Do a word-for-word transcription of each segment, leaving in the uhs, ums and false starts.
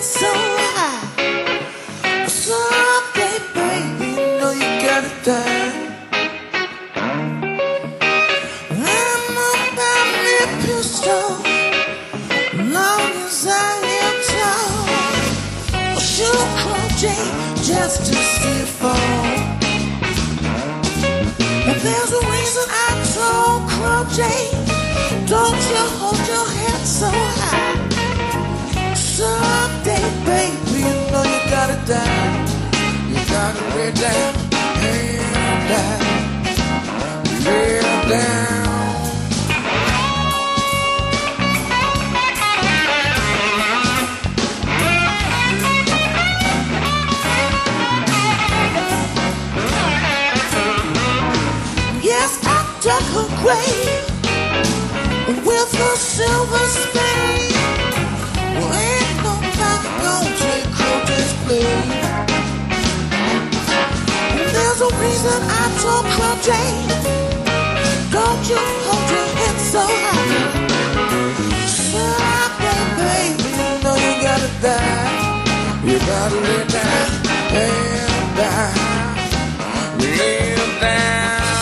so high. Someday, baby, you know you gotta die. I'm about me pistol, long as I am tall. I'll shoot Crow J just to see it fall. And there's a reason I told Crow J, don't you hold your head so high. Someday, baby, you know you gotta die. You gotta lay down and die. Lay down. Yes, I dug her grave with a silver spade. Well, ain't nobody gonna take Crow J's place. There's a reason I told Crow J, don't you hold your head so high. Someday, baby, you know you gotta die. You gotta lay down and die. Lay down.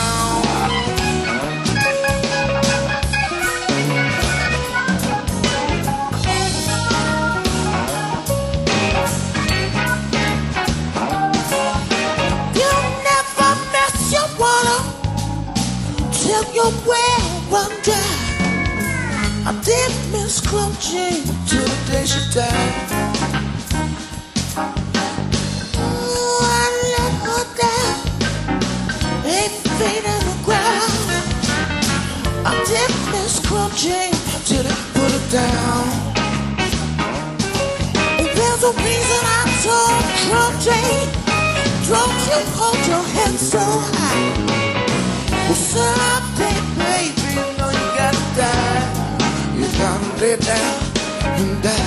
Till your well run dry. I did miss Crow J till the day she died. Oh, I let her down, eight feet in the ground. I did miss Crow J till they put her down. And there's a reason I told Crow J, don't you hold your head so high. Well, someday, baby, you know you gotta die. You gotta lay down and die.